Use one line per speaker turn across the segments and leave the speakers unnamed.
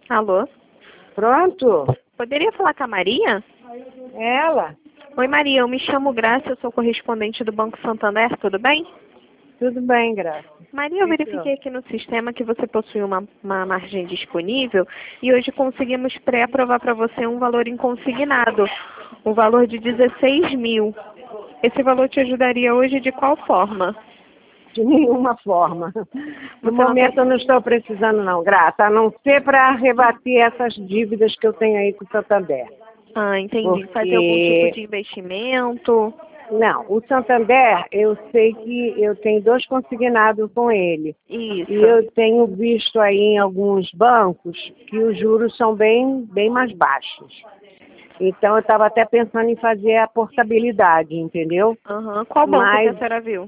Alô?
Pronto?
Poderia falar com a Maria?
Ela?
Oi, Maria, eu me chamo Graça, eu sou correspondente do Banco Santander, tudo bem?
Tudo bem, Graça.
Maria, eu verifiquei aqui no sistema que você possui uma margem disponível e hoje conseguimos pré-aprovar para você um valor inconsignado, um valor de 16 mil. Esse valor te ajudaria hoje de qual forma?
De nenhuma forma. No momento eu não estou precisando não, Graça, a não ser para rebater essas dívidas que eu tenho aí com o Santander.
Ah, entendi.
Porque...
Fazer algum tipo de investimento?
Não, o Santander, eu sei que eu tenho 2 consignados com ele.
Isso.
E eu tenho visto aí em alguns bancos que os juros são bem mais baixos. Então eu estava até pensando em fazer a portabilidade, entendeu?
Uhum. Qual banco que a senhora viu?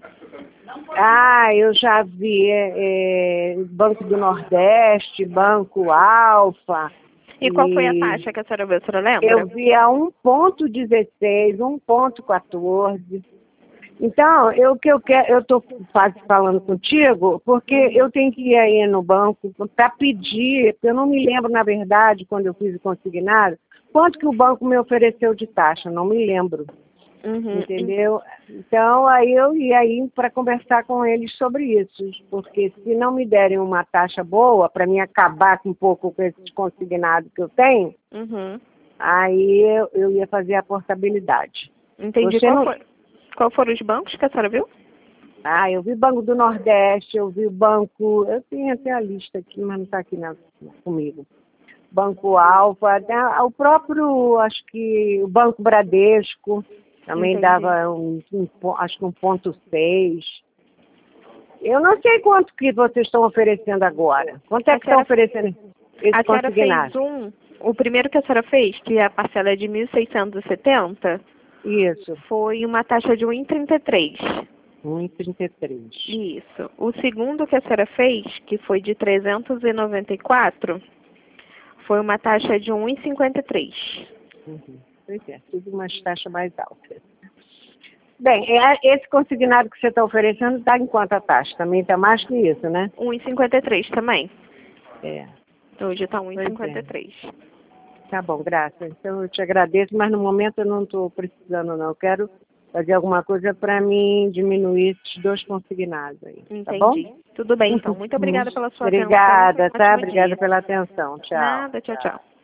Eu já vi Banco do Nordeste, Banco Alfa.
E qual foi a taxa que a senhora viu? A senhora lembra?
Eu vi a 1,16, 1,14. Então, o que eu quero, eu estou falando contigo, porque eu tenho que ir aí no banco para pedir, porque eu não me lembro, na verdade, quando eu fiz o consignado, quanto que o banco me ofereceu de taxa, não me lembro.
Uhum.
Entendeu? Então, aí eu ia aí para conversar com eles sobre isso, porque se não me derem uma taxa boa, para mim acabar um pouco com esse consignado que eu tenho,
Uhum.
aí eu ia fazer a portabilidade.
Entendi. Qual foram os bancos que a senhora viu?
Eu vi Banco do Nordeste, eu vi o Banco... Eu tenho até a lista aqui, mas não está aqui comigo. Banco Alfa, o próprio, acho que o Banco Bradesco também. Entendi. Dava acho que 1,6. Eu não sei quanto que vocês estão oferecendo agora. Quanto é que estão oferecendo esse consignado?
A senhora fez o primeiro que a senhora fez, que a parcela é de 1.670.
Isso.
Foi uma taxa de 1,33.
1,33.
Isso. O segundo que a senhora fez, que foi de 394, foi uma taxa de 1,53.
Uhum. Pois é, tudo umas taxas mais altas. Bem, esse consignado que você está oferecendo está em quanto a taxa? Também está mais que isso, né?
1,53 também.
É.
Hoje está 1,53.
Tá bom, Graça. Então eu te agradeço, mas no momento eu não estou precisando não. Eu quero fazer alguma coisa para mim diminuir esses 2 consignados aí.
Entendi.
Tá bom?
Tudo bem, então. Muito obrigada pela sua
atenção. Obrigada, tá?
Ótimo
Obrigada
dia.
pela atenção. Tchau.
Nada, tchau, tchau.